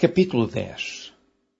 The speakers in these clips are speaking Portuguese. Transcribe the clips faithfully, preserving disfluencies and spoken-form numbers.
Capítulo dez.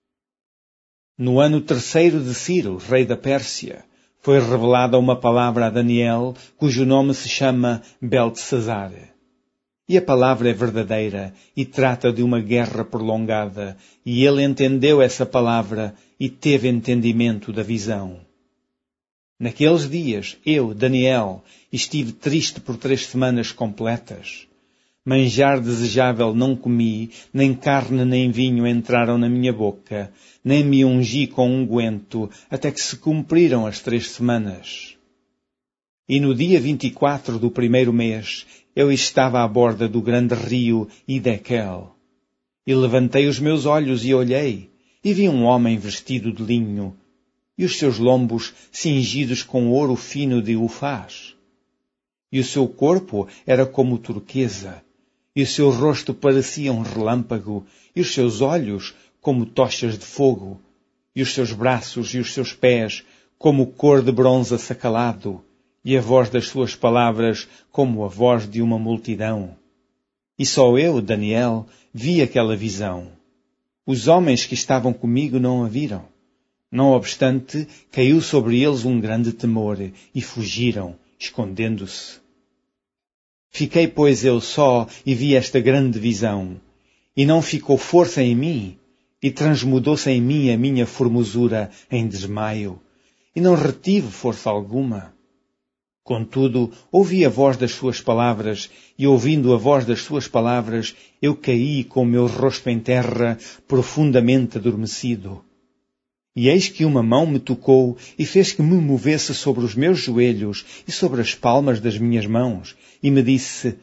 No ano terceiro de Ciro, rei da Pérsia, foi revelada uma palavra a Daniel, cujo nome se chama Beltesazar. E a palavra é verdadeira e trata de uma guerra prolongada, e ele entendeu essa palavra e teve entendimento da visão. Naqueles dias, eu, Daniel, estive triste por três semanas completas. Manjar desejável não comi, nem carne nem vinho entraram na minha boca, nem me ungi com unguento, até que se cumpriram as três semanas. E no dia vinte e quatro do primeiro mês, eu estava à borda do grande rio Hidekel. E levantei os meus olhos e olhei, e vi um homem vestido de linho, e os seus lombos cingidos com ouro fino de Ufaz. E o seu corpo era como turquesa, e o seu rosto parecia um relâmpago, e os seus olhos como tochas de fogo, e os seus braços e os seus pés como cor de bronze assacalado, e a voz das suas palavras como a voz de uma multidão. E só eu, Daniel, vi aquela visão. Os homens que estavam comigo não a viram. Não obstante, caiu sobre eles um grande temor, e fugiram, escondendo-se. Fiquei, pois, eu só e vi esta grande visão, e não ficou força em mim, e transmudou-se em mim a minha formosura em desmaio, e não retive força alguma. Contudo, ouvi a voz das suas palavras, e ouvindo a voz das suas palavras, eu caí com o meu rosto em terra, profundamente adormecido. E eis que uma mão me tocou e fez que me movesse sobre os meus joelhos e sobre as palmas das minhas mãos, e me disse: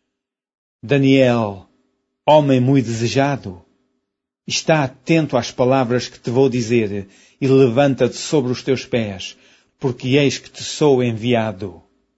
Daniel, homem muito desejado, está atento às palavras que te vou dizer, e levanta-te sobre os teus pés, porque eis que te sou enviado.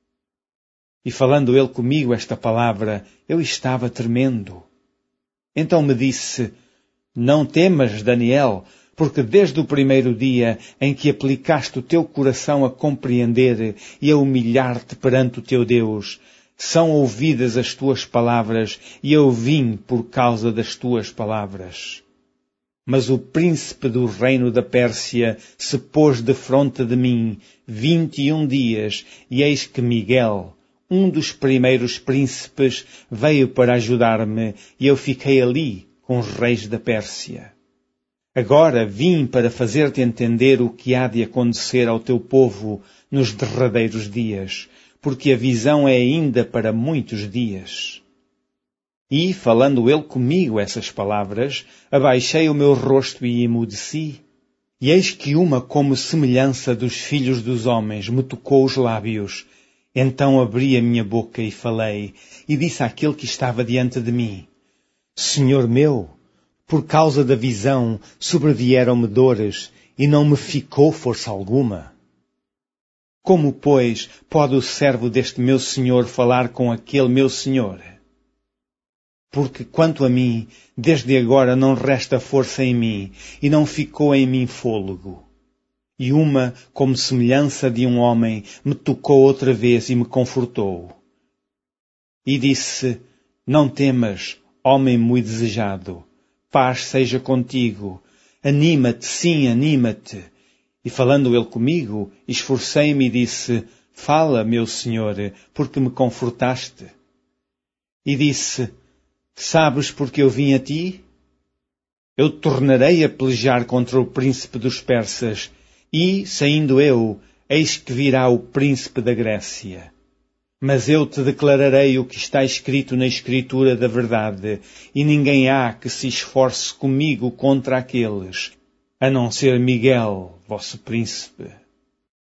E falando ele comigo esta palavra, eu estava tremendo. Então me disse: Não temas, Daniel, porque desde o primeiro dia em que aplicaste o teu coração a compreender e a humilhar-te perante o teu Deus, são ouvidas as tuas palavras, e eu vim por causa das tuas palavras. Mas o príncipe do reino da Pérsia se pôs defronte de mim vinte e um dias, e eis que Miguel, um dos primeiros príncipes, veio para ajudar-me, e eu fiquei ali com os reis da Pérsia. Agora vim para fazer-te entender o que há de acontecer ao teu povo nos derradeiros dias, porque a visão é ainda para muitos dias. E, falando ele comigo essas palavras, abaixei o meu rosto e emudeci. E eis que uma como semelhança dos filhos dos homens me tocou os lábios. Então abri a minha boca e falei, e disse àquele que estava diante de mim: Senhor meu, por causa da visão sobrevieram-me dores, e não me ficou força alguma. Como, pois, pode o servo deste meu senhor falar com aquele meu senhor? Porque, quanto a mim, desde agora não resta força em mim, e não ficou em mim fôlego. E uma, como semelhança de um homem, me tocou outra vez e me confortou. E disse: Não temas, homem muito desejado. Paz seja contigo. Anima-te, sim, anima-te. E falando ele comigo, esforcei-me e disse: Fala, meu senhor, porque me confortaste. E disse: Sabes porque eu vim a ti? Eu tornarei a pelejar contra o príncipe dos persas, e, saindo eu, eis que virá o príncipe da Grécia. Mas eu te declararei o que está escrito na Escritura da verdade, e ninguém há que se esforce comigo contra aqueles, a não ser Miguel, vosso príncipe.